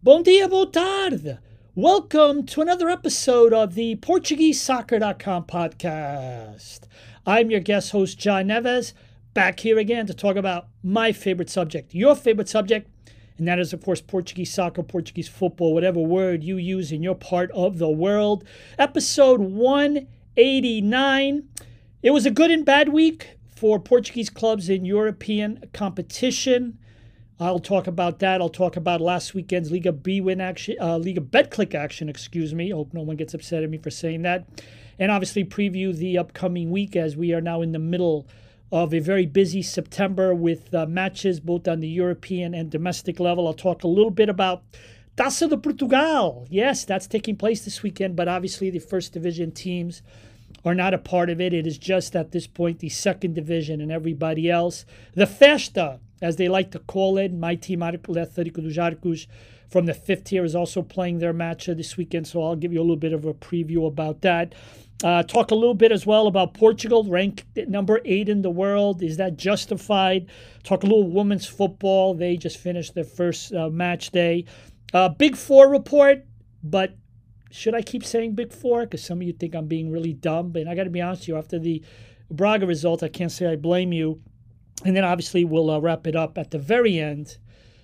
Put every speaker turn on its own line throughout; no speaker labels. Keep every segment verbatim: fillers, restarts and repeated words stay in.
Bom dia, boa tarde. Welcome to another episode of the Portuguese Soccer dot com podcast. I'm your guest host, John Neves, back here again to talk about my favorite subject, your favorite subject, and that is, of course, Portuguese soccer, Portuguese football, whatever word you use in your part of the world. Episode one eighty-nine. It was a good and bad week for Portuguese clubs in European competition. I'll talk about that. I'll talk about last weekend's Liga B win action, uh, Liga Betclic action, excuse me. Hope no one gets upset at me for saying that. And obviously preview the upcoming week as we are now in the middle of a very busy September with uh, matches both on the European and domestic level. I'll talk a little bit about Taça de Portugal. Yes, that's taking place this weekend, but obviously the first division teams are not a part of it. It is just at this point the second division and everybody else. The Festa, as they like to call it. My team, Atlético dos Arcos, from the fifth tier, is also playing their match this weekend, so I'll give you a little bit of a preview about that. Uh, talk a little bit as well about Portugal, ranked number eight in the world. Is that justified? Talk a little women's football. They just finished their first uh, match day. Uh, Big Four report, but should I keep saying Big Four? Because some of you think I'm being really dumb, but I got to be honest with you, after the Braga result, I can't say I blame you. And then obviously we'll uh, wrap it up at the very end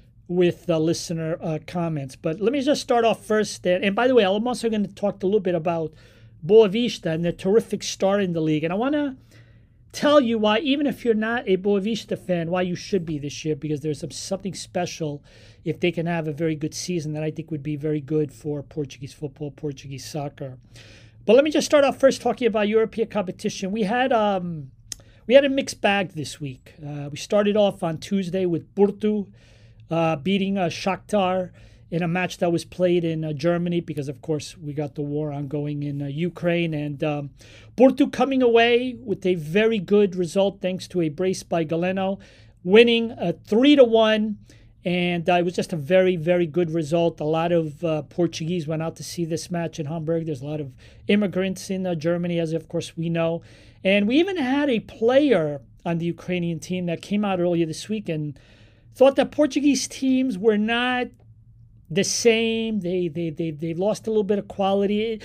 with uh, listener uh, comments. But let me just start off first. And, and by the way, I'm also going to talk a little bit about Boavista and their terrific start in the league. And I want to tell you why, even if you're not a Boavista fan, why you should be this year, because there's some, something special if they can have a very good season that I think would be very good for Portuguese football, Portuguese soccer. But let me just start off first talking about European competition. We had... Um, We had a mixed bag this week. Uh, we started off on Tuesday with Porto uh, beating uh, Shakhtar in a match that was played in uh, Germany because, of course, we got the war ongoing in uh, Ukraine. And um, Porto coming away with a very good result thanks to a brace by Galeno, winning uh, three to one. And uh, it was just a very, very good result. A lot of uh, Portuguese went out to see this match in Hamburg. There's a lot of immigrants in uh, Germany, as of course we know. And we even had a player on the Ukrainian team that came out earlier this week and thought that Portuguese teams were not the same. They they they they've lost a little bit of quality. It,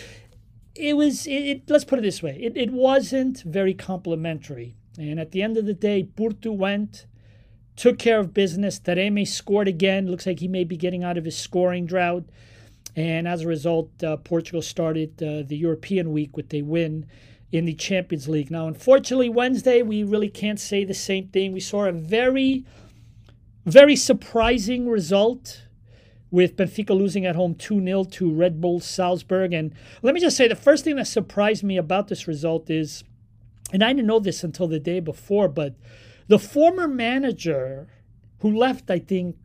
it was it, it, let's put it this way. It it wasn't very complimentary. And at the end of the day, Porto went, took care of business. Taremi scored again. Looks like he may be getting out of his scoring drought. And as a result, uh, Portugal started uh, the European week with a win in the Champions League. Now, unfortunately, Wednesday, we really can't say the same thing. We saw a very, very surprising result with Benfica losing at home two nil to Red Bull Salzburg. And let me just say, the first thing that surprised me about this result is, and I didn't know this until the day before, but the former manager who left, I think,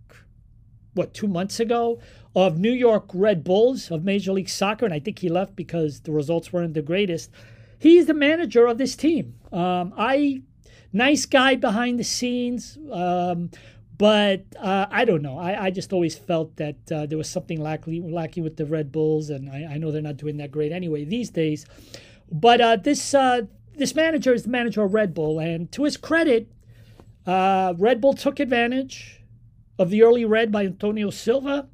what, two months ago, of New York Red Bulls, of Major League Soccer, and I think he left because the results weren't the greatest, he's the manager of this team. Um, I, nice guy behind the scenes, um, but uh, I don't know. I, I just always felt that uh, there was something lacking, lacking with the Red Bulls, and I, I know they're not doing that great anyway these days. But uh, this uh, this manager is the manager of Red Bull, and to his credit, uh, Red Bull took advantage of the early red by Antonio Silva,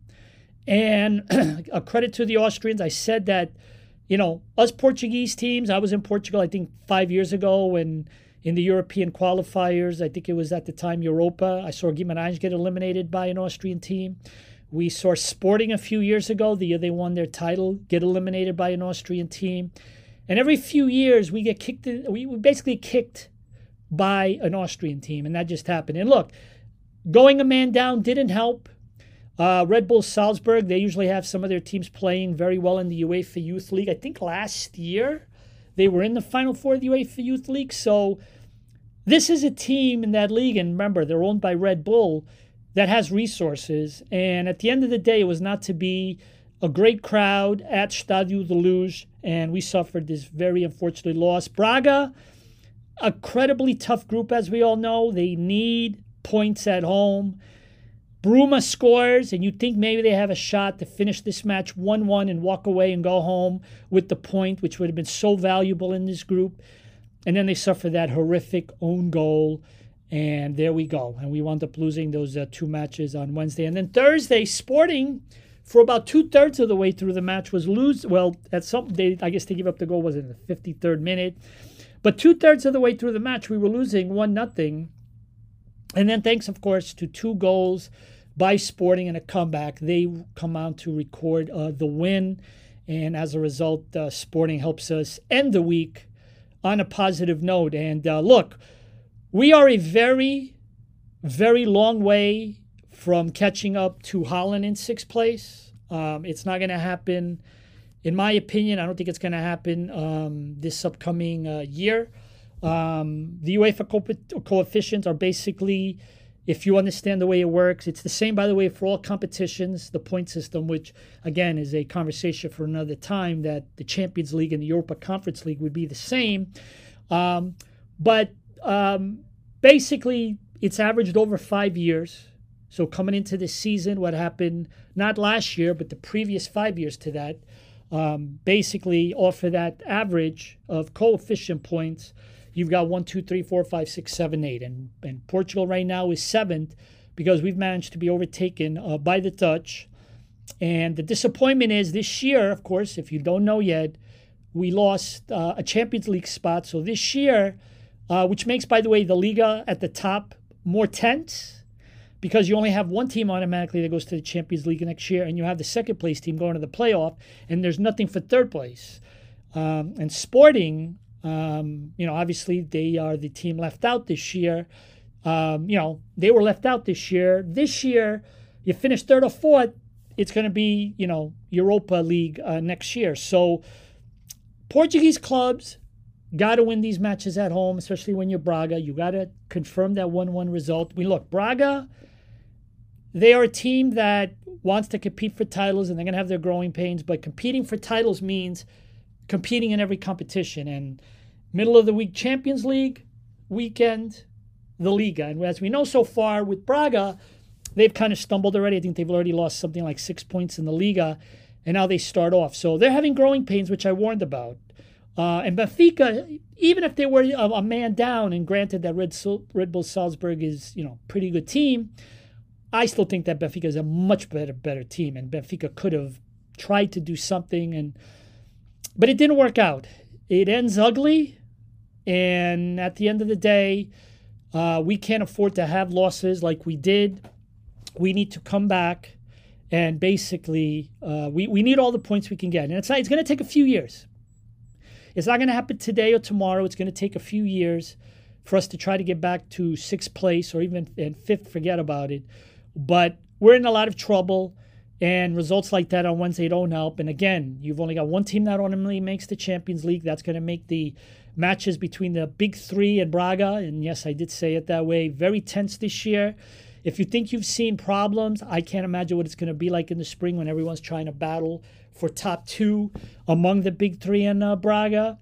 and a credit to the Austrians. I said that, you know, us Portuguese teams, I was in Portugal, I think, five years ago when in the European qualifiers, I think it was at the time Europa, I saw Guimarães get eliminated by an Austrian team. We saw Sporting a few years ago, the year they won their title, get eliminated by an Austrian team. And every few years, we get kicked, in, we were basically kicked by an Austrian team, and that just happened. And look, going a man down didn't help. Uh, Red Bull Salzburg, they usually have some of their teams playing very well in the UEFA Youth League. I think last year they were in the Final Four of the UEFA Youth League. So this is a team in that league, and remember, they're owned by Red Bull, that has resources. And at the end of the day, it was not to be a great crowd at Stadio de Luz, and we suffered this very unfortunate loss. Braga, a incredibly tough group, as we all know. They need points at home. Bruma scores, and you think maybe they have a shot to finish this match one one and walk away and go home with the point, which would have been so valuable in this group. And then they suffer that horrific own goal, and there we go. And we wound up losing those uh, two matches on Wednesday. And then Thursday, Sporting for about two-thirds of the way through the match was lose. Well, at some, they, I guess they gave up the goal, was in the fifty-third minute. But two-thirds of the way through the match, we were losing one nothing. And then thanks, of course, to two goals by Sporting and a comeback, they come out to record uh, the win. And as a result, uh, Sporting helps us end the week on a positive note. And uh, look, we are a very, very long way from catching up to Holland in sixth place. Um, it's not going to happen, in my opinion. I don't think it's going to happen um, this upcoming uh, year. Um, the UEFA co- coefficients are basically, if you understand the way it works, it's the same, by the way, for all competitions, the point system, which, again, is a conversation for another time, that the Champions League and the Europa Conference League would be the same. Um, but um, basically, it's averaged over five years. So coming into this season, what happened, not last year, but the previous five years to that, um, basically off of that average of coefficient points, you've got one, two, three, four, five, six, seven, eight. And, and Portugal right now is seventh because we've managed to be overtaken uh, by the Dutch. And the disappointment is this year, of course, if you don't know yet, we lost uh, a Champions League spot. So this year, uh, which makes, by the way, the Liga at the top more tense, because you only have one team automatically that goes to the Champions League next year, and you have the second place team going to the playoff, and there's nothing for third place. Um, and Sporting, um, you know, obviously they are the team left out this year. Um, you know, they were left out this year. This year, you finish third or fourth, it's going to be, you know, Europa League uh, next year. So Portuguese clubs got to win these matches at home, especially when you're Braga. You got to confirm that one one result. We look, Braga, they are a team that wants to compete for titles, and they're going to have their growing pains. But competing for titles means competing in every competition. And middle of the week Champions League, weekend, the Liga. And as we know so far with Braga, they've kind of stumbled already. I think they've already lost something like six points in the Liga, and now they start off. So they're having growing pains, which I warned about. Uh, and Benfica, even if they were a, a man down, and granted that Red, Sol- Red Bull Salzburg is, you know, pretty good team, I still think that Benfica is a much better better team, and Benfica could have tried to do something, and but it didn't work out. It ends ugly, and at the end of the day, uh, we can't afford to have losses like we did. We need to come back, and basically, uh, we, we need all the points we can get. And it's not, it's going to take a few years. It's not going to happen today or tomorrow. It's going to take a few years for us to try to get back to sixth place or even and fifth, forget about it. But we're in a lot of trouble, and results like that on Wednesday don't help. And again, you've only got one team that ultimately makes the Champions League. That's going to make the matches between the big three and Braga, and yes, I did say it that way, very tense this year. If you think you've seen problems, I can't imagine what it's going to be like in the spring when everyone's trying to battle for top two among the big three in uh, Braga.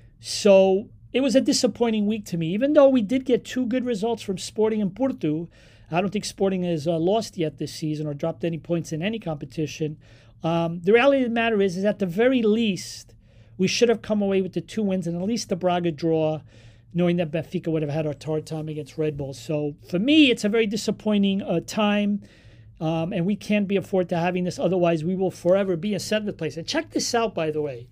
So it was a disappointing week to me. Even though we did get two good results from Sporting and Porto, I don't think Sporting has uh, lost yet this season or dropped any points in any competition. Um, the reality of the matter is, is at the very least, we should have come away with the two wins and at least the Braga draw, knowing that Benfica would have had a hard time against Red Bull. So for me, it's a very disappointing uh, time, um, and we can't be afford to having this. Otherwise, we will forever be in seventh place. And check this out, by the way.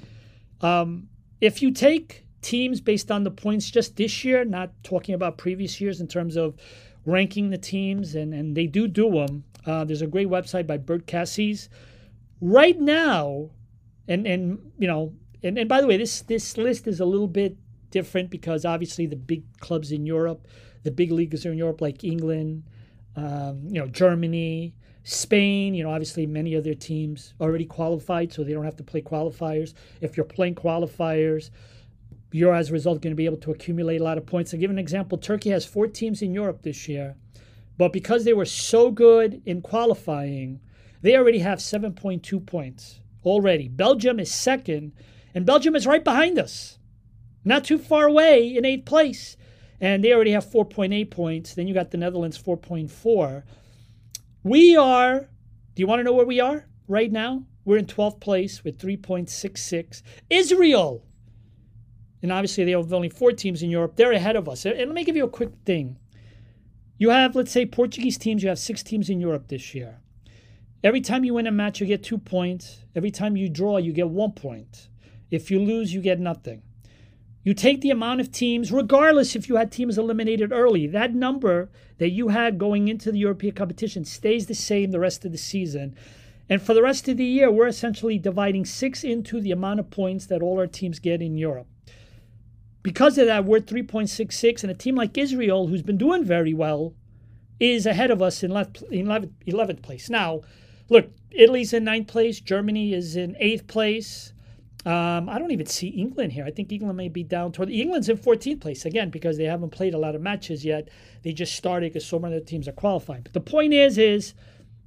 Um, if you take teams based on the points just this year, not talking about previous years in terms of ranking the teams, and, and they do do them. Uh, there's a great website by Bert Cassis. Right now, and, and you know, and, and by the way, this, this list is a little bit different because obviously the big clubs in Europe, the big leagues are in Europe like England, um, you know, Germany, Spain, you know, obviously many of their teams already qualified, so they don't have to play qualifiers. If you're playing qualifiers, you're as a result going to be able to accumulate a lot of points. To give an example, Turkey has four teams in Europe this year, but because they were so good in qualifying, they already have seven point two points already. Belgium is second, and Belgium is right behind us, not too far away in eighth place, and they already have four point eight points. Then you got the Netherlands, four point four. We are, do you want to know where we are right now? We're in twelfth place with three point six six. Israel, and obviously they have only four teams in Europe. They're ahead of us. And let me give you a quick thing. You have, let's say, Portuguese teams. You have six teams in Europe this year. Every time you win a match, you get two points. Every time you draw, you get one point. If you lose, you get nothing. You take the amount of teams, regardless if you had teams eliminated early, that number that you had going into the European competition stays the same the rest of the season. And for the rest of the year, we're essentially dividing six into the amount of points that all our teams get in Europe. Because of that, we're three point six six, and a team like Israel, who's been doing very well, is ahead of us in eleventh place. Now, look, Italy's in ninth place. Germany is in eighth place. Um, I don't even see England here. I think England may be down toward... England's in fourteenth place, again, because they haven't played a lot of matches yet. They just started because so many of the teams are qualifying. But the point is, is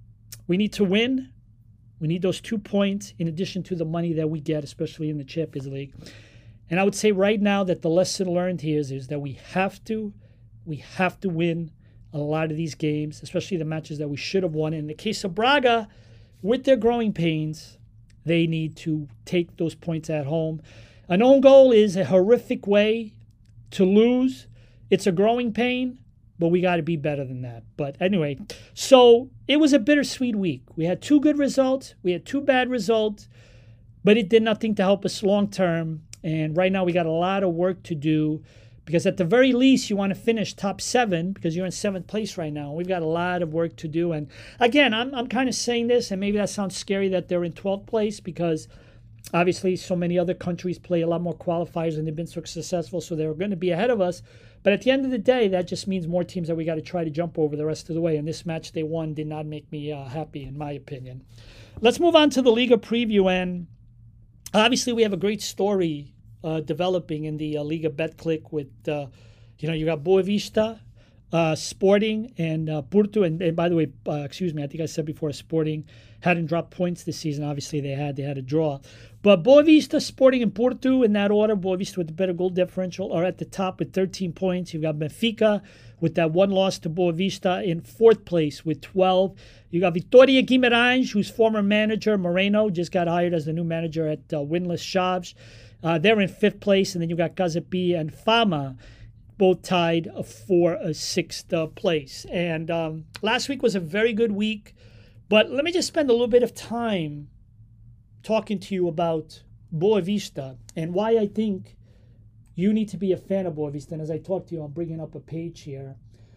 we need to win. We need those two points in addition to the money that we get, especially in the Champions League. And I would say right now that the lesson learned here is, is that we have to, we have to win a lot of these games, especially the matches that we should have won. In the case of Braga, with their growing pains, they need to take those points at home. An own goal is a horrific way to lose. It's a growing pain, but we got to be better than that. But anyway, so it was a bittersweet week. We had two good results. We had two bad results, but it did nothing to help us long term. And right now we got a lot of work to do, because at the very least you want to finish top seven, because you're in seventh place right now. We've got a lot of work to do. And again, I'm I'm kind of saying this, and maybe that sounds scary that they're in twelfth place, because obviously so many other countries play a lot more qualifiers and they've been so successful, so they're going to be ahead of us. But at the end of the day, that just means more teams that we got to try to jump over the rest of the way. And this match they won did not make me uh, happy, in my opinion. Let's move on to the Liga preview. And obviously, we have a great story uh, developing in the uh, Liga Betclic with, uh, you know, you got Boavista, uh, Sporting, and uh, Porto. And, and by the way, uh, excuse me, I think I said before, Sporting hadn't dropped points this season. Obviously, they had. They had a draw. But Boavista, Sporting, and Porto, in that order, Boavista with the better goal differential, are at the top with thirteen points. You've got Benfica with that one loss to Boavista in fourth place with twelve. You got Vitória Guimarães, whose former manager, Moreno, just got hired as the new manager at uh, Winless Chaves. Uh, they're in fifth place. And then you got Gazapi and Fama, both tied for a sixth uh, place. And um, last week was a very good week. But let me just spend a little bit of time talking to you about Boavista and why I think you need to be a fan of Boavista. And as I talk to you, I'm bringing up a page here.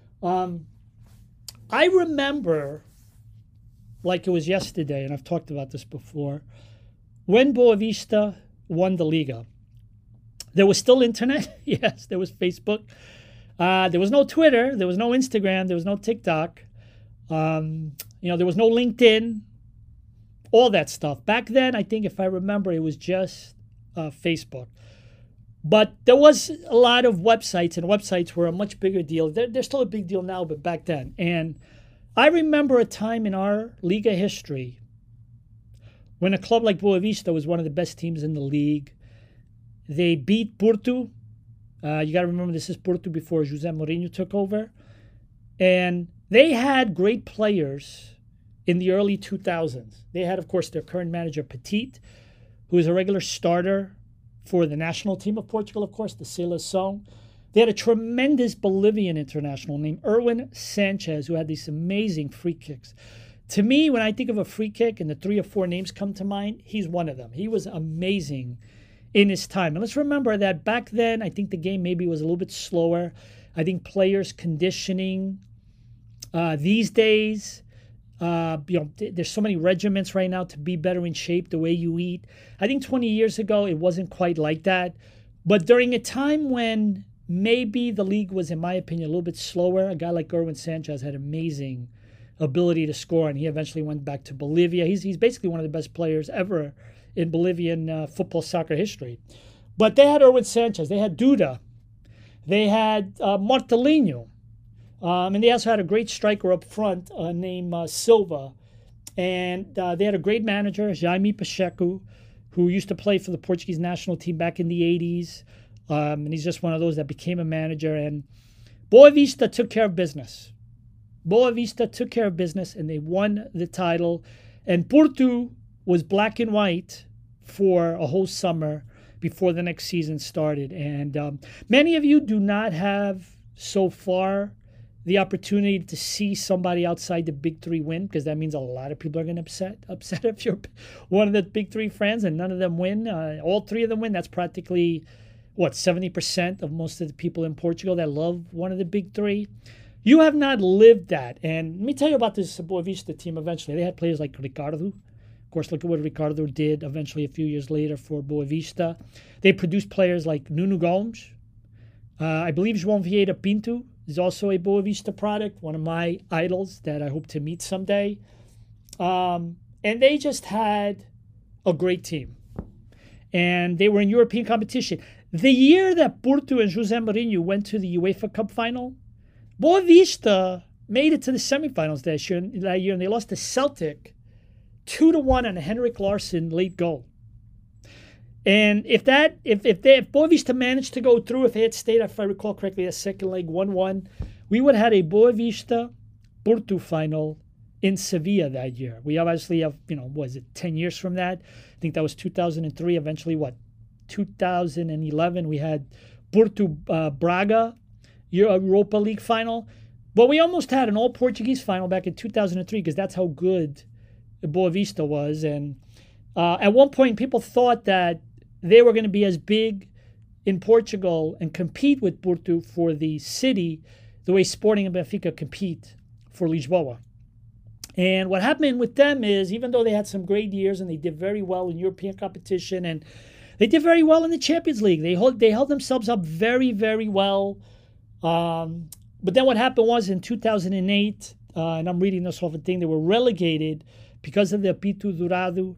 Um, I remember, like it was yesterday, and I've talked about this before, when Boavista won the Liga. There was still internet. Yes, there was Facebook. Uh, there was no Twitter. There was no Instagram. There was no TikTok. Um, you know, there was no LinkedIn. All that stuff. Back then, I think if I remember, it was just uh, Facebook. But there was a lot of websites, and websites were a much bigger deal. They're, they're still a big deal now, but back then. And I remember a time in our Liga history when a club like Boavista was one of the best teams in the league. They beat Porto. Uh, you got to remember, this is Porto before Jose Mourinho took over. And they had great players in the early two thousands. They had, of course, their current manager, Petit, who is a regular starter for the national team of Portugal, of course, the Seleção. They had a tremendous Bolivian international named Erwin Sanchez, who had these amazing free kicks. To me, when I think of a free kick and the three or four names come to mind, he's one of them. He was amazing in his time. And let's remember that back then, I think the game maybe was a little bit slower. I think players' conditioning uh, these days, uh, you know, th- there's so many regiments right now to be better in shape, the way you eat. I think twenty years ago, it wasn't quite like that. But during a time when maybe the league was, in my opinion, a little bit slower, a guy like Erwin Sanchez had amazing ability to score, and he eventually went back to Bolivia. He's he's basically one of the best players ever in Bolivian uh, football soccer history. But they had Erwin Sanchez, they had Duda, they had uh, Martelinho, um, and they also had a great striker up front uh, named uh, Silva. And uh, they had a great manager, Jaime Pacheco, who used to play for the Portuguese national team back in the eighties. Um, and he's just one of those that became a manager. And Boavista took care of business. Boavista took care of business, and they won the title. And Porto was black and white for a whole summer before the next season started. And um, many of you do not have so far the opportunity to see somebody outside the big three win, because that means a lot of people are going to upset upset if you're one of the big three friends and none of them win. Uh, all three of them win. That's practically, what, seventy percent of most of the people in Portugal that love one of the big three. You have not lived that. And let me tell you about this Boa Vista team eventually. They had players like Ricardo. Of course, look at what Ricardo did eventually a few years later for Boa Vista. They produced players like Nuno Gomes. Uh, I believe João Vieira Pinto is also a Boa Vista product, one of my idols that I hope to meet someday. Um, and they just had a great team. And they were in European competition. The year that Porto and José Mourinho went to the UEFA Cup final, Boa Vista made it to the semifinals that year, that year and they lost to Celtic two to one on a Henrik Larsson late goal. And if that, if if they, if Boa Vista managed to go through, if they had stayed, if I recall correctly, a second leg one one, we would have had a Boa Vista Porto final in Sevilla that year. We obviously have, you know, was it ten years from that? I think that was two thousand three. Eventually, what, two thousand eleven, we had Porto uh, Braga Europa League final. But we almost had an all Portuguese final back in two thousand three because that's how good Boa Vista was. And uh, at one point, people thought that they were going to be as big in Portugal and compete with Porto for the city the way Sporting and Benfica compete for Lisboa. And what happened with them is, even though they had some great years and they did very well in European competition and they did very well in the Champions League, they hold, they held themselves up very, very well. Um, but then what happened was in two thousand eight, uh, and I'm reading this off a thing, they were relegated because of the Apito Dourado.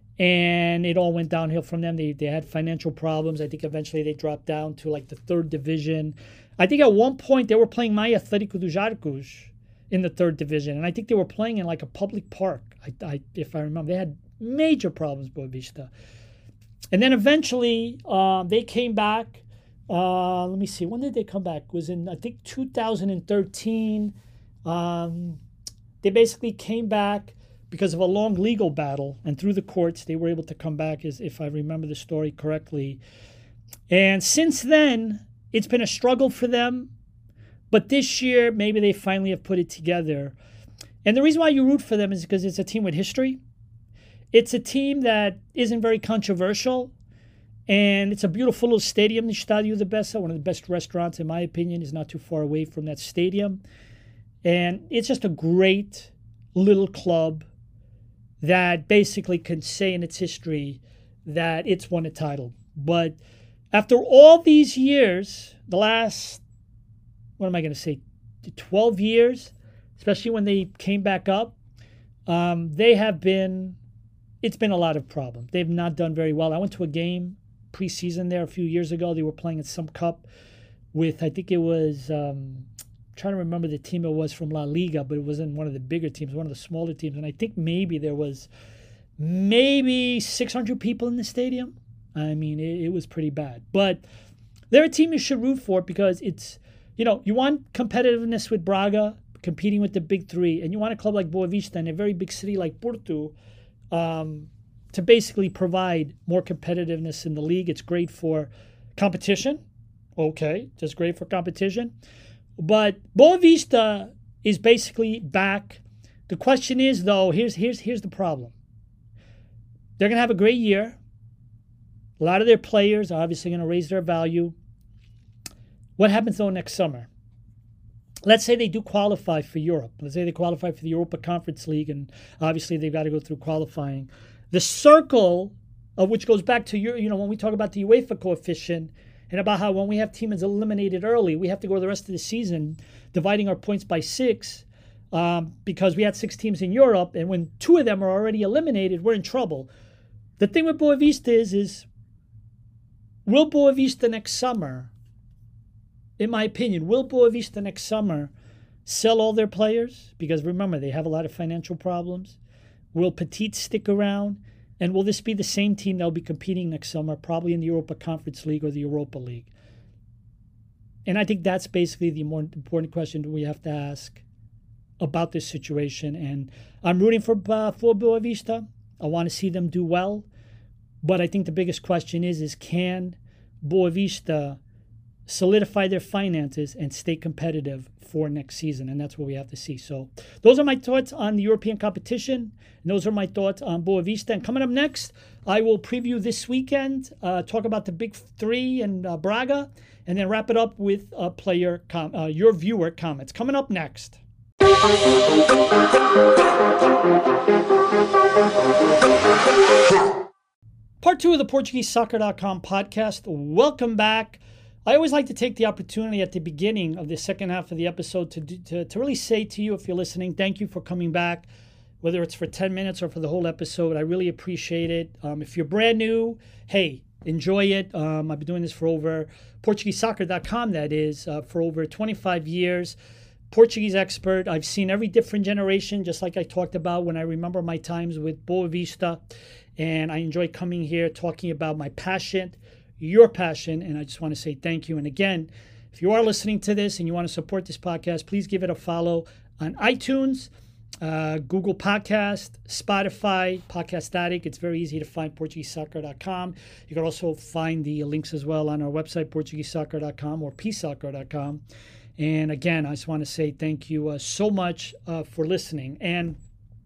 And it all went downhill from them. They they had financial problems. I think eventually they dropped down to like the third division. I think at one point they were playing my Atlético dos Arcos in the third division. And I think they were playing in like a public park, I, I, if I remember. They had major problems, Boa Vista. And then eventually uh, they came back. Uh, let me see. When did they come back? It was in, I think, two thousand thirteen. Um, they basically came back because of a long legal battle, and through the courts, they were able to come back, as if I remember the story correctly. And since then, it's been a struggle for them. But this year, maybe they finally have put it together. And the reason why you root for them is because it's a team with history. It's a team that isn't very controversial. And it's a beautiful little stadium, the Estádio da Bessa, one of the best restaurants, in my opinion, is not too far away from that stadium. And it's just a great little club that basically can say in its history that it's won a title. But after all these years, the last, what am I going to say, twelve years, especially when they came back up, um, they have been, it's been a lot of problems. They've not done very well. I went to a game preseason there a few years ago. They were playing at some cup with, I think it was, um, trying to remember the team it was from La Liga, but it wasn't one of the bigger teams, one of the smaller teams. And I think maybe there was maybe six hundred people in the stadium. I mean, it, it was pretty bad. But they're a team you should root for because it's, you know, you want competitiveness with Braga, competing with the big three, and you want a club like Boa Vista in a very big city like Porto um, to basically provide more competitiveness in the league. It's great for competition. Okay, it's great for competition. But Boa Vista is basically back. The question is, though, here's here's here's the problem. They're going to have a great year. A lot of their players are obviously going to raise their value. What happens, though, next summer? Let's say they do qualify for Europe. Let's say they qualify for the Europa Conference League, and obviously they've got to go through qualifying. The circle, of which goes back to, your, you know, when we talk about the UEFA coefficient, and about how when we have teams eliminated early, we have to go the rest of the season dividing our points by six um, because we had six teams in Europe, and when two of them are already eliminated, we're in trouble. The thing with Boa Vista is, is will Boa Vista next summer, in my opinion, will Boa Vista next summer sell all their players? Because remember, they have a lot of financial problems. Will Petit stick around? And will this be the same team that will be competing next summer, probably in the Europa Conference League or the Europa League? And I think that's basically the more important question we have to ask about this situation. And I'm rooting for, uh, for Boa Vista. I want to see them do well. But I think the biggest question is, is can Boa Vista solidify their finances, and stay competitive for next season. And that's what we have to see. So those are my thoughts on the European competition. And those are my thoughts on Boavista. And coming up next, I will preview this weekend, uh, talk about the big three and uh, Braga, and then wrap it up with uh, player com- uh, your viewer comments. Coming up next. Part two of the Portuguese Soccer dot com podcast. Welcome back. I always like to take the opportunity at the beginning of the second half of the episode to, to, to really say to you, if you're listening, thank you for coming back, whether it's for ten minutes or for the whole episode. I really appreciate it. Um, if you're brand new, hey, enjoy it. Um, I've been doing this for over, Portuguese Soccer dot com, that is, uh, for over twenty-five years. Portuguese expert. I've seen every different generation, just like I talked about when I remember my times with Boavista. And I enjoy coming here talking about my passion, your passion, and I just want to say thank you. And again, if you are listening to this and you want to support this podcast, please give it a follow on iTunes, uh, Google Podcast, Spotify, Podcast Addict. It's very easy to find Portuguese Soccer dot com. You can also find the links as well on our website, Portuguese Soccer dot com or P Soccer dot com. And again, I just want to say thank you uh, so much uh, for listening. And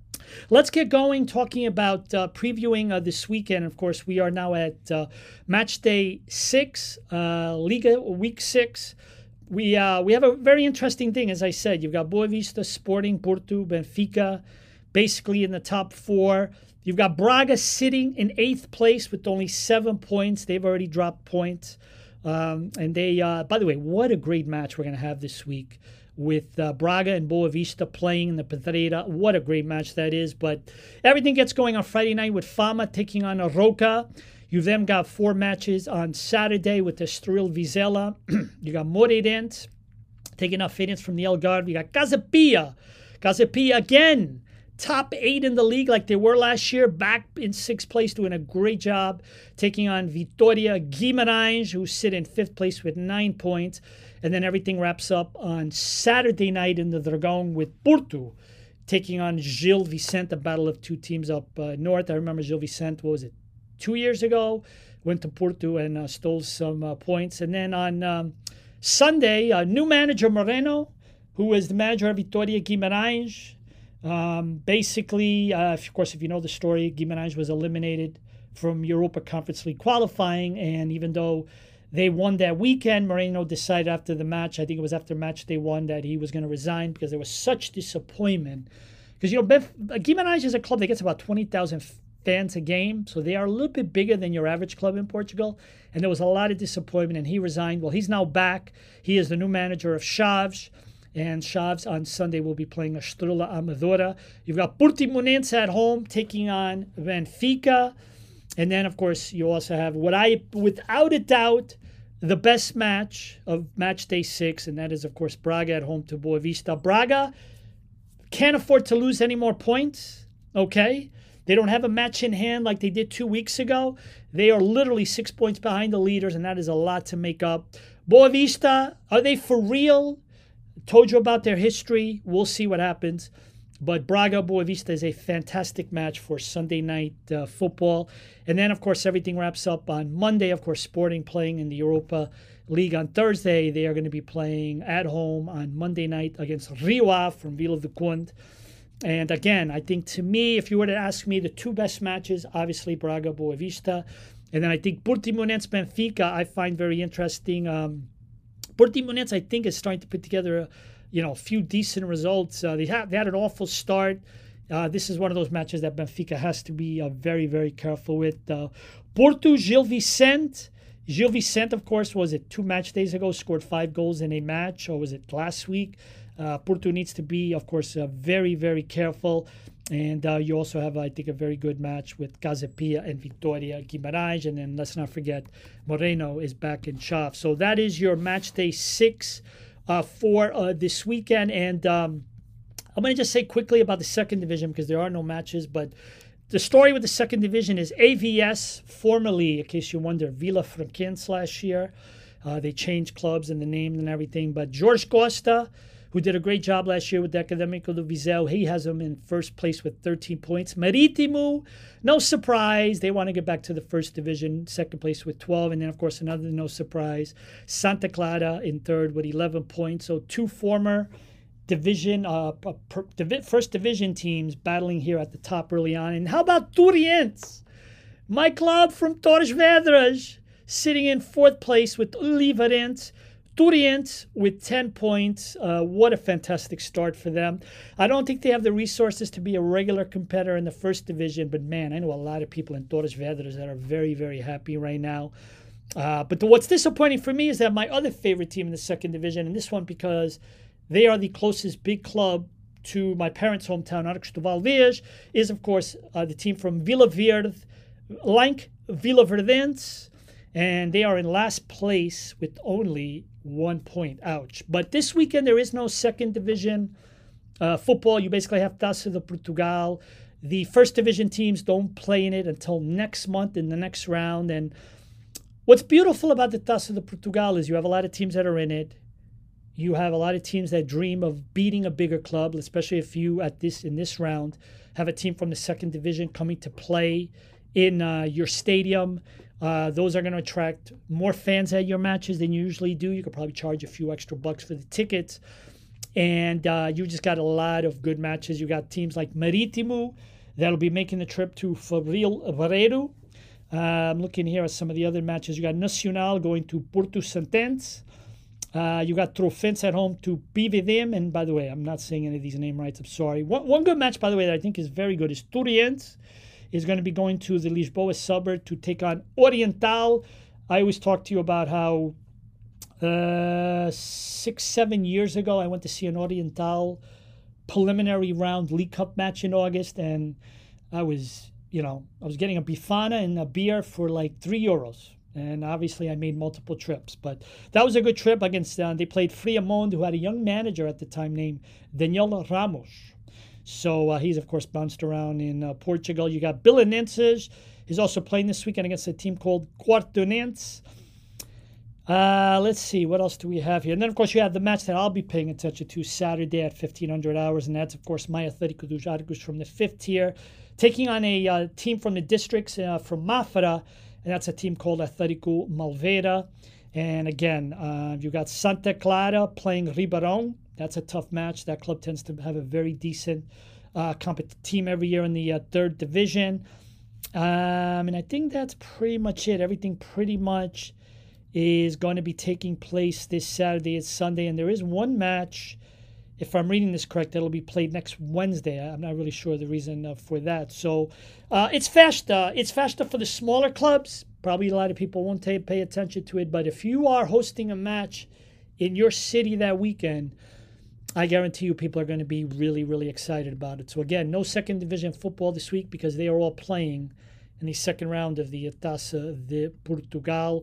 let's get going talking about uh, previewing uh, this weekend. Of course, we are now at uh, match day six, uh, Liga week six. We uh, we have a very interesting thing, as I said. You've got Boavista, Sporting, Porto, Benfica, basically in the top four. You've got Braga sitting in eighth place with only seven points. They've already dropped points. Um, and they, uh, by the way, what a great match we're going to have this week with uh, Braga and Boavista playing in the Pedreira. What a great match that is. But everything gets going on Friday night with Fama taking on Aroca. You've then got four matches on Saturday with the Estoril Vizela. You got Moreirense taking off Feirense from the Algarve. You got Casa Pia. Casa Pia again, top eight in the league like they were last year, back in sixth place, doing a great job, taking on Vitória Guimarães, who sit in fifth place with nine points. And then everything wraps up on Saturday night in the Dragão with Porto taking on Gil Vicente, a battle of two teams up uh, north. I remember Gil Vicente, what was it, two years ago, went to Porto and uh, stole some uh, points. And then on um, Sunday, uh, new manager Moreno, who was the manager of Vitória Guimarães. Um, basically, uh, of course, if you know the story, Guimarães was eliminated from Europa Conference League qualifying, and even though they won that weekend, Moreno decided after the match, I think it was after match day one, that he was going to resign because there was such disappointment. Because, you know, Bef- Guimarães is a club that gets about twenty thousand fans a game, so they are a little bit bigger than your average club in Portugal, and there was a lot of disappointment, and he resigned. Well, he's now back. He is the new manager of Chaves. And Chaves on Sunday will be playing a Estrela Amadora. You've got Portimonense at home taking on Benfica. And then, of course, you also have what I, without a doubt, the best match of match day six. And that is, of course, Braga at home to Boavista. Braga can't afford to lose any more points, okay? They don't have a match in hand like they did two weeks ago. They are literally six points behind the leaders, and that is a lot to make up. Boavista, are they for real? Told you about their history. We'll see what happens. But Braga Boavista is a fantastic match for Sunday night uh, football. And then, of course, everything wraps up on Monday. Of course, Sporting playing in the Europa League on Thursday. They are going to be playing at home on Monday night against Rio Ave from Vila do Conde. And again, I think to me, if you were to ask me the two best matches, obviously Braga Boavista. And then I think Portimonense Benfica I find very interesting. Um, Portimonense, I think, is starting to put together, a, you know, a few decent results. Uh, they, had, they had an awful start. Uh, this is one of those matches that Benfica has to be uh, very, very careful with. Uh, Porto, Gil Vicente. Gil Vicente, of course, was it two match days ago, scored five goals in a match, or was it last week? Uh, Porto needs to be, of course, uh, very, very careful. And uh, you also have, I think, a very good match with Casa Pia and Vitória Guimarães. And then let's not forget, Moreno is back in Chaves. So that is your match day six uh, for uh, this weekend. And um, I'm going to just say quickly about the second division because there are no matches. But the story with the second division is A V S, formerly, in case you wonder, Vila Franquense last year. Uh, they changed clubs and the names and everything. But Jorge Costa, who did a great job last year with the Académico de Viseu. He has them in first place with thirteen points. Marítimo, no surprise. They want to get back to the first division, second place with twelve. And then, of course, another no surprise, Santa Clara in third with eleven points. So two former division, uh, first division teams battling here at the top early on. And how about Torreense? My club from Torres Vedras, sitting in fourth place with Oliveirense. Torreense with ten points. Uh, what a fantastic start for them. I don't think they have the resources to be a regular competitor in the first division, but man, I know a lot of people in Torres Vedras that are very, very happy right now. Uh, but the, what's disappointing for me is that my other favorite team in the second division, and this one because they are the closest big club to my parents' hometown, Arcos de Valdez, is, of course, uh, the team from Vila Verde, Lank Vilaverdense, and they are in last place with only one point. Ouch. But this weekend, there is no second division uh, football. You basically have Taça de Portugal. The first division teams don't play in it until next month in the next round. And what's beautiful about the Taça de Portugal is you have a lot of teams that are in it. You have a lot of teams that dream of beating a bigger club, especially if you, at this in this round, have a team from the second division coming to play in uh, your stadium. Uh, those are going to attract more fans at your matches than you usually do. You could probably charge a few extra bucks for the tickets. And uh, you just got a lot of good matches. You got teams like Marítimo that'll be making the trip to Fabril Vareiro. Uh, I'm looking here at some of the other matches. You got Nacional going to Porto Santense. Uh, you got Trofense at home to P V D M. And by the way, I'm not saying any of these name rights. I'm sorry. One, one good match, by the way, that I think is very good is Torreense is going to be going to the Lisboa suburb to take on Oriental. I always talk to you about how uh, six, seven years ago, I went to see an Oriental preliminary round League Cup match in August, and I was, you know, I was getting a bifana and a beer for like three euros. And obviously, I made multiple trips. But that was a good trip against, uh, they played Friamonde, who had a young manager at the time named Daniel Ramos. So uh, he's, of course, bounced around in uh, Portugal. You got Belenenses. He's also playing this weekend against a team called Quartonense. Uh, let's see. What else do we have here? And then, of course, you have the match that I'll be paying attention to Saturday at fifteen hundred hours. And that's, of course, my Atlético dos Arcos from the fifth tier, taking on a uh, team from the districts uh, from Mafra. And that's a team called Atlético Malveira. And again, uh, you got Santa Clara playing Ribeirão. That's a tough match. That club tends to have a very decent uh, competitive team every year in the uh, third division. Um, and I think that's pretty much it. Everything pretty much is going to be taking place this Saturday and Sunday. And there is one match, if I'm reading this correct, that'll be played next Wednesday. I'm not really sure the reason uh, for that. So uh, it's Festa. It's Festa for the smaller clubs. Probably a lot of people won't pay, pay attention to it. But if you are hosting a match in your city that weekend, I guarantee you people are going to be really, really excited about it. So again, no second division football this week because they are all playing in the second round of the Taça de Portugal.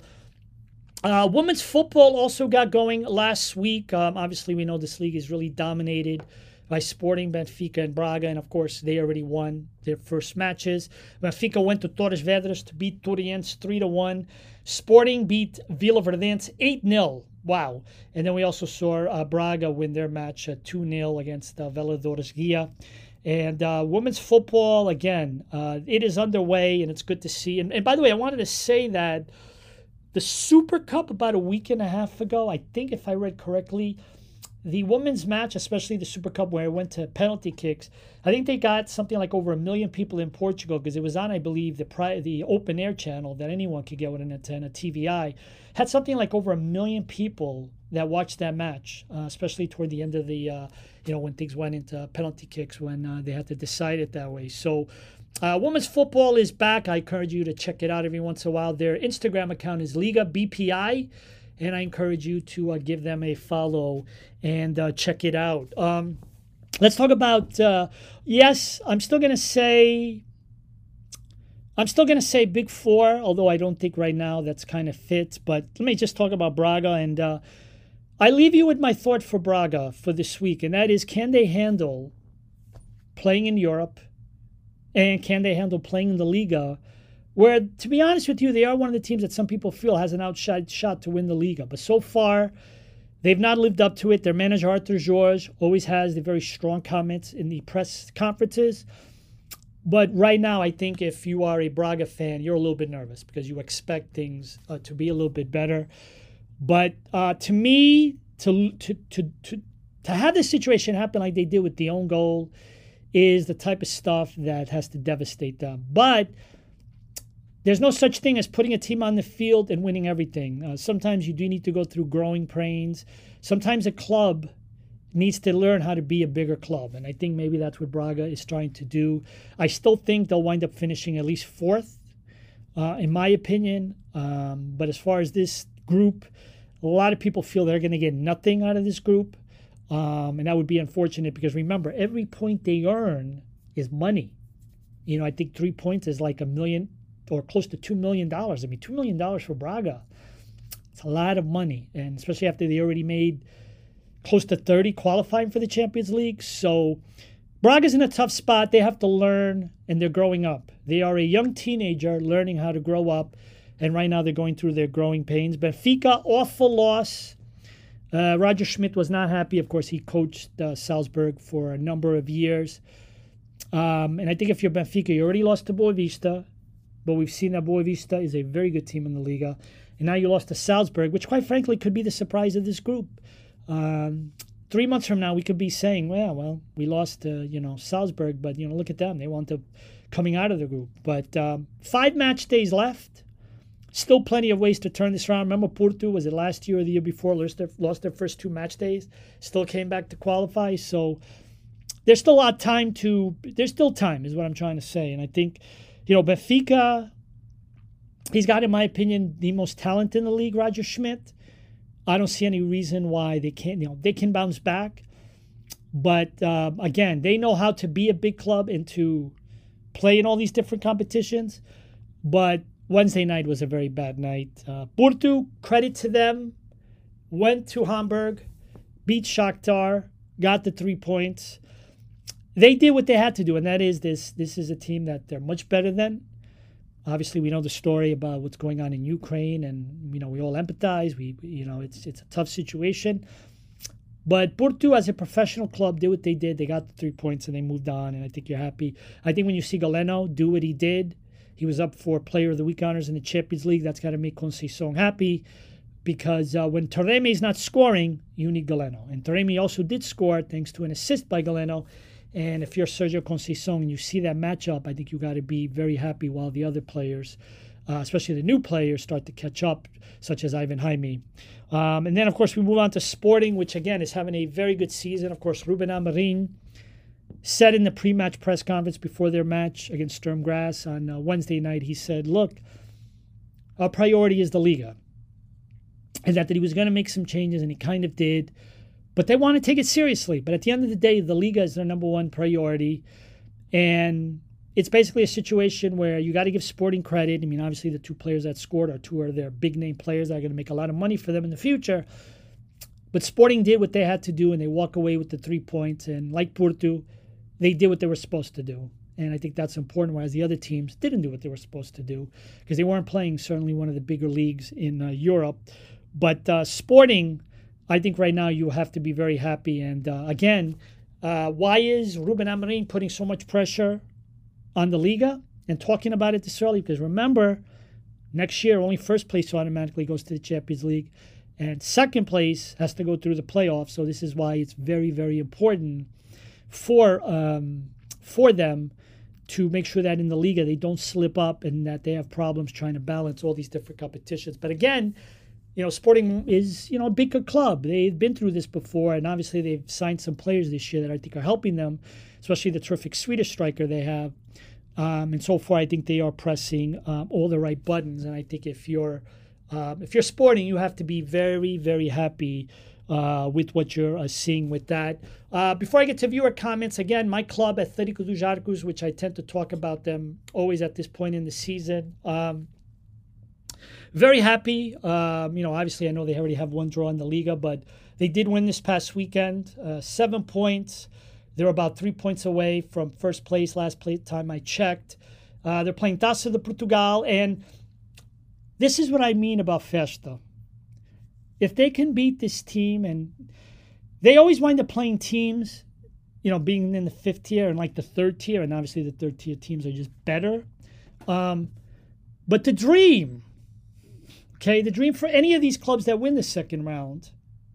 Uh, women's football also got going last week. Um, obviously, we know this league is really dominated by Sporting, Benfica, and Braga. And, of course, they already won their first matches. Benfica went to Torres Vedras to beat Torreense three to one. Sporting beat Vila Verdense eight nil. Wow. And then we also saw uh, Braga win their match uh, two nil against uh, Veladores Guia. And uh, women's football, again, uh, it is underway, and it's good to see. And, and by the way, I wanted to say that the Super Cup about a week and a half ago, I think if I read correctly, the women's match, especially the Super Cup where it went to penalty kicks, I think they got something like over a million people in Portugal because it was on, I believe, the pri- the open air channel that anyone could get with an antenna, T V I. Had something like over a million people that watched that match, uh, especially toward the end of the, uh, you know, when things went into penalty kicks, when uh, they had to decide it that way. So uh, women's football is back. I encourage you to check it out every once in a while. Their Instagram account is Liga B P I. And I encourage you to uh, give them a follow and uh, check it out. Um, let's talk about, uh, yes, I'm still going to say, I'm still going to say Big Four, although I don't think right now that's kind of fit. But let me just talk about Braga. And uh, I leave you with my thought for Braga for this week. And that is, can they handle playing in Europe? And can they handle playing in the Liga? Where, to be honest with you, they are one of the teams that some people feel has an outside shot to win the Liga. But so far, They've not lived up to it. Their manager, Arthur Jorge, always has the very strong comments in the press conferences. But right now, I think if you are a Braga fan, you're a little bit nervous because you expect things uh, to be a little bit better. But uh, to me, to, to to to to have this situation happen like they did with the own goal is the type of stuff that has to devastate them. But there's no such thing as putting a team on the field and winning everything. Uh, sometimes you do need to go through growing pains. Sometimes a club needs to learn how to be a bigger club. And I think maybe that's what Braga is trying to do. I still think they'll wind up finishing at least fourth, uh, in my opinion. Um, but as far as this group, a lot of people feel they're going to get nothing out of this group. Um, and that would be unfortunate because remember, every point they earn is money. You know, I think three points is like a million or close to two million dollars. I mean, two million dollars for Braga. It's a lot of money. And especially after they already made close to thirty qualifying for the Champions League. So Braga's in a tough spot. They have to learn, and they're growing up. They are a young teenager learning how to grow up, and right now they're going through their growing pains. Benfica, awful loss. Uh, Roger Schmidt was not happy. Of course, he coached uh, Salzburg for a number of years. Um, and I think if you're Benfica, you already lost to Boavista, but we've seen that Boavista is a very good team in the Liga. And now you lost to Salzburg, which quite frankly could be the surprise of this group. Um, three months from now, we could be saying, well, well, we lost to, you know, Salzburg, but, you know, look at them. They wound up coming out of the group. But um, five match days left. Still plenty of ways to turn this around. Remember, Porto, was it last year or the year before, lost their, lost their first two match days, still came back to qualify. So there's still a lot of time to, there's still time is what I'm trying to say. And I think, you know, Benfica, he's got, in my opinion, the most talent in the league, Roger Schmidt. I don't see any reason why they can't, you know, they can bounce back. But uh, again, they know how to be a big club and to play in all these different competitions. But Wednesday night was a very bad night. Uh, Porto, credit to them, went to Hamburg, beat Shakhtar, got the three points. They did what they had to do, and that is this. This is a team that they're much better than. Obviously, we know the story about what's going on in Ukraine, and you know we all empathize. We, you know, it's it's a tough situation. But Porto, as a professional club, did what they did. They got the three points and they moved on, and I think you're happy. I think when you see Galeno do what he did, he was up for Player of the Week honors in the Champions League. That's got to make Conceição happy because uh, when Taremi is not scoring, you need Galeno. And Taremi also did score thanks to an assist by Galeno. And if you're Sergio Conceição and you see that matchup, I think you got to be very happy while the other players, uh, especially the new players, start to catch up, such as Ivan Jaime. Um, and then, of course, we move on to Sporting, which, again, is having a very good season. Of course, Ruben Amorim said in the pre-match press conference before their match against Sturm Graz on uh, Wednesday night, he said, look, our priority is the Liga. And that, that he was going to make some changes, and he kind of did. But they want to take it seriously. But at the end of the day, the Liga is their number one priority. And it's basically a situation where you got to give Sporting credit. I mean, obviously the two players that scored are two of their big-name players that are going to make a lot of money for them in the future. But Sporting did what they had to do, and they walk away with the three points. And like Porto, they did what they were supposed to do. And I think that's important, whereas the other teams didn't do what they were supposed to do because they weren't playing certainly one of the bigger leagues in uh, Europe. But uh, Sporting, I think right now you have to be very happy. And uh, again, uh, why is Ruben Amorim putting so much pressure on the Liga and talking about it this early? Because remember, next year only first place automatically goes to the Champions League. And second place has to go through the playoffs. So this is why it's very, very important for um, for them to make sure that in the Liga they don't slip up and that they have problems trying to balance all these different competitions. But again, you know, Sporting is, you know, a bigger club. They've been through this before, and obviously they've signed some players this year that I think are helping them, especially the terrific Swedish striker they have. Um, and so far, I think they are pressing um, all the right buttons. And I think if you're um, if you're Sporting, you have to be very, very happy uh, with what you're uh, seeing with that. Uh, before I get to viewer comments, again, my club, Atlético dos Arcos, which I tend to talk about them always at this point in the season. Um, Very happy. Um, you know, obviously, I know they already have one draw in the Liga, but they did win this past weekend. Uh, seven points. They're about three points away from first place last play, time I checked. Uh, they're playing Taça de Portugal, and this is what I mean about Festa. if they can beat this team, and they always wind up playing teams, you know, being in the fifth tier and like the third tier, and obviously the third tier teams are just better. Um, but the dream, okay, the dream for any of these clubs that win the second round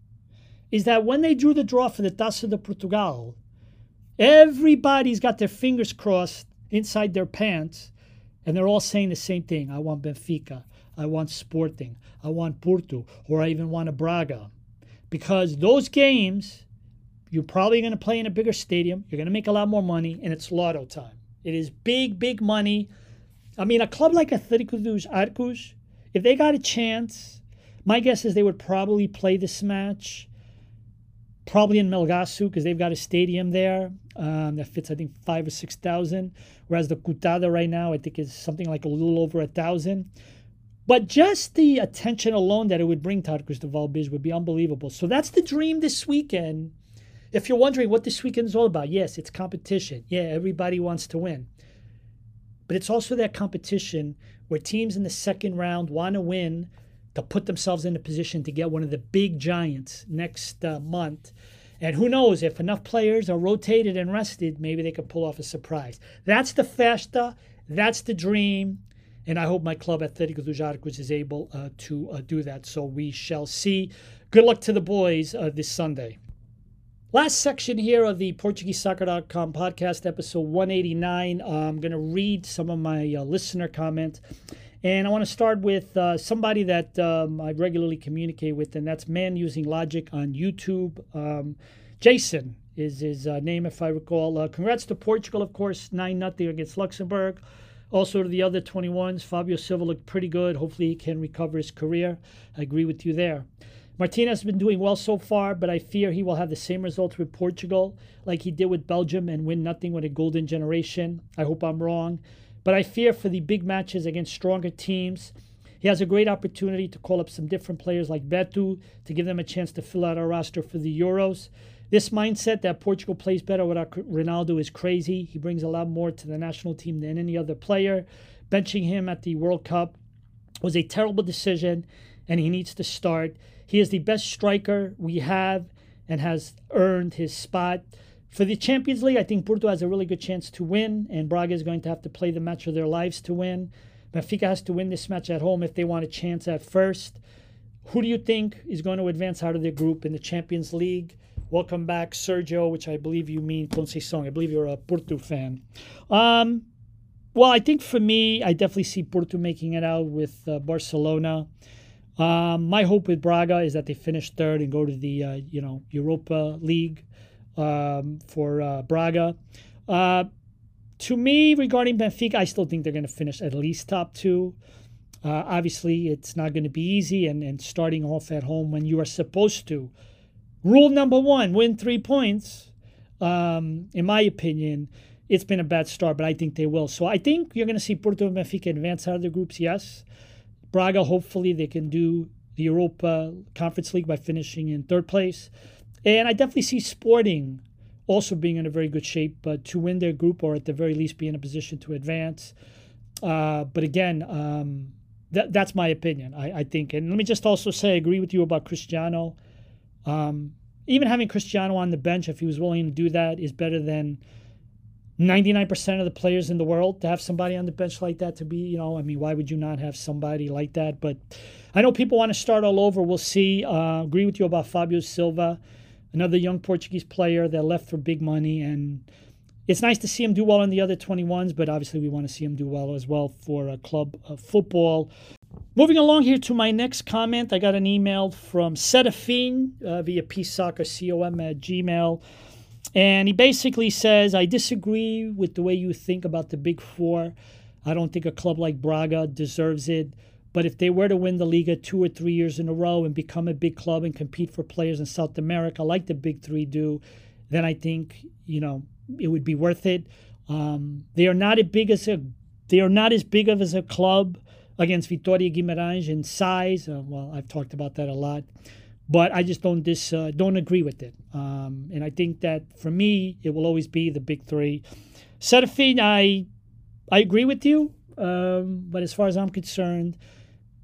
is that when they drew the draw for the Taça de Portugal, everybody's got their fingers crossed inside their pants, and they're all saying the same thing. I want Benfica. I want Sporting. I want Porto. Or I even want a Braga. Because those games, you're probably going to play in a bigger stadium. You're going to make a lot more money, and it's lotto time. It is big, big money. I mean, a club like Atlético dos Arcos, if they got a chance, my guess is they would probably play this match probably in Melgaço, because they've got a stadium there um, that fits, I think, five or six thousand. Whereas the Cutada right now, I think, is something like a little over a thousand. But just the attention alone that it would bring to Arcos de Valdez would be unbelievable. So that's the dream this weekend. If you're wondering what this weekend is all about, yes, it's competition. Yeah, everybody wants to win. But it's also that competition where teams in the second round want to win to put themselves in a position to get one of the big giants next uh, month. And who knows, if enough players are rotated and rested, maybe they could pull off a surprise. That's the festa. That's the dream. And I hope my club, Atlético dos Arcos, is able uh, to uh, do that. So we shall see. Good luck to the boys uh, this Sunday. Last section here of the Portuguese Soccer dot com podcast, episode one eighty-nine. Uh, I'm going to read some of my uh, listener comments. And I want to start with uh, somebody that um, I regularly communicate with, and that's Man Using Logic on YouTube. Um, Jason is his uh, name, if I recall. Uh, congrats to Portugal, of course, nine nothing against Luxembourg. Also to the other twenty-ones, Fabio Silva looked pretty good. Hopefully he can recover his career. I agree with you there. Martinez has been doing well so far, but I fear he will have the same results with Portugal like he did with Belgium and win nothing with a golden generation. I hope I'm wrong. But I fear for the big matches against stronger teams. He has a great opportunity to call up some different players like Beto to give them a chance to fill out our roster for the Euros. This mindset that Portugal plays better without Ronaldo is crazy. He brings a lot more to the national team than any other player. Benching him at the World Cup was a terrible decision, and he needs to start. He is the best striker we have and has earned his spot. For the Champions League, I think Porto has a really good chance to win, and Braga is going to have to play the match of their lives to win. Benfica has to win this match at home if they want a chance at first. Who do you think is going to advance out of their group in the Champions League? Welcome back, Sergio, which I believe you mean Conceição. I believe you're a Porto fan. Um, well, I think for me, I definitely see Porto making it out with uh, Barcelona. Um, my hope with Braga is that they finish third and go to the uh, you know Europa League. Um, for uh, Braga. Uh, to me, regarding Benfica, I still think they're going to finish at least top two. Uh, obviously, it's not going to be easy, and, and starting off at home when you are supposed to. Rule number one, win three points. Um, in my opinion, it's been a bad start, but I think they will. So I think you're going to see Porto and Benfica advance out of the groups, yes. Braga, hopefully, they can do the Europa Conference League by finishing in third place. And I definitely see Sporting also being in a very good shape uh, to win their group, or at the very least be in a position to advance. Uh, but again, um, that, that's my opinion, I, I think. And let me just also say I agree with you about Cristiano. Um, even having Cristiano on the bench, if he was willing to do that, is better than ninety-nine percent of the players in the world. To have somebody on the bench like that, to be, you know, I mean, why would you not have somebody like that? But I know people want to start all over. We'll see. Uh, agree with you about Fabio Silva. Another young Portuguese player that left for big money, and it's nice to see him do well in the other twenty-ones, but obviously we want to see him do well as well for uh, club uh, football. Moving along here to my next comment, I got an email from Serafin uh, via peacesoccer.com at Gmail, and he basically says, I disagree with the way you think about the Big Four. I don't think a club like Braga deserves it. But if they were to win the Liga two or three years in a row and become a big club and compete for players in South America like the Big Three do, then I think, you know, it would be worth it. Um, they are not as big as a they are not as big of as a club against Vitória Guimarães in size. Uh, well, I've talked about that a lot, but I just don't dis uh, don't agree with it. Um, and I think that for me, it will always be the Big Three. Serafin, I I agree with you, um, but as far as I'm concerned,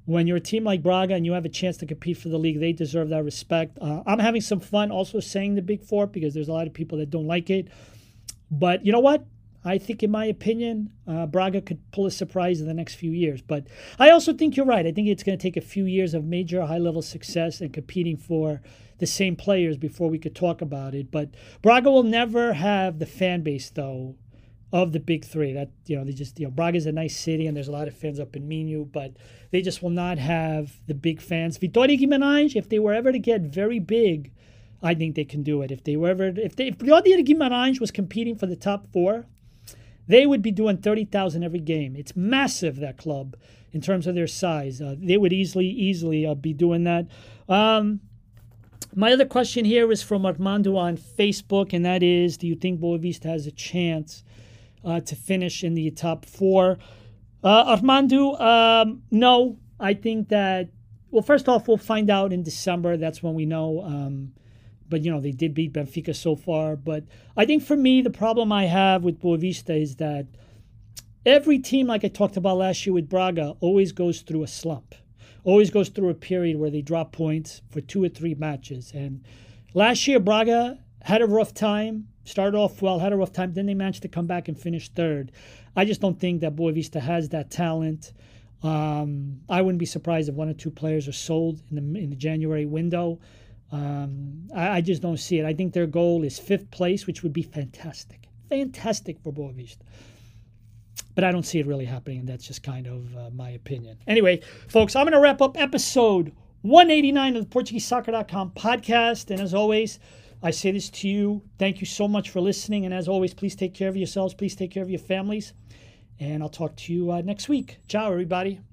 when you're a team like Braga and you have a chance to compete for the league, they deserve that respect. Uh, I'm having some fun also saying the Big Four because there's a lot of people that don't like it. But you know what? I think, in my opinion, uh, Braga could pull a surprise in the next few years. But I also think you're right. I think it's going to take a few years of major high-level success and competing for the same players before we could talk about it. But Braga will never have the fan base, though, of the big three. That, you know, they just, you know, Braga is a nice city and there's a lot of fans up in Minho, but they just will not have the big fans. Vitória Guimarães, if they were ever to get very big, I think they can do it. If they were ever, if they, if Vitória Guimarães was competing for the top four, they would be doing thirty thousand every game. It's massive, that club, in terms of their size. Uh, they would easily, easily uh, be doing that. Um, my other question here is from Armando on Facebook, and that is, do you think Boa Vista has a chance uh, to finish in the top four? Uh, Armando, um, no. I think that, well, first off, we'll find out in December. That's when we know. Um, But, you know, they did beat Benfica so far. But I think for me, the problem I have with Boa Vista is that every team, like I talked about last year with Braga, always goes through a slump, always goes through a period where they drop points for two or three matches. And last year, Braga had a rough time, started off well, had a rough time. Then they managed to come back and finish third. I just don't think that Boa Vista has that talent. Um, I wouldn't be surprised if one or two players are sold in the, in the January window. Um, I, I just don't see it. I think their goal is fifth place, which would be fantastic. Fantastic for Boa Vista. But I don't see it really happening, and that's just kind of uh, my opinion. Anyway, folks, I'm going to wrap up episode one eighty-nine of the Portuguese Soccer dot com podcast. And as always, I say this to you. Thank you so much for listening. And as always, please take care of yourselves. Please take care of your families. And I'll talk to you uh, next week. Ciao, everybody.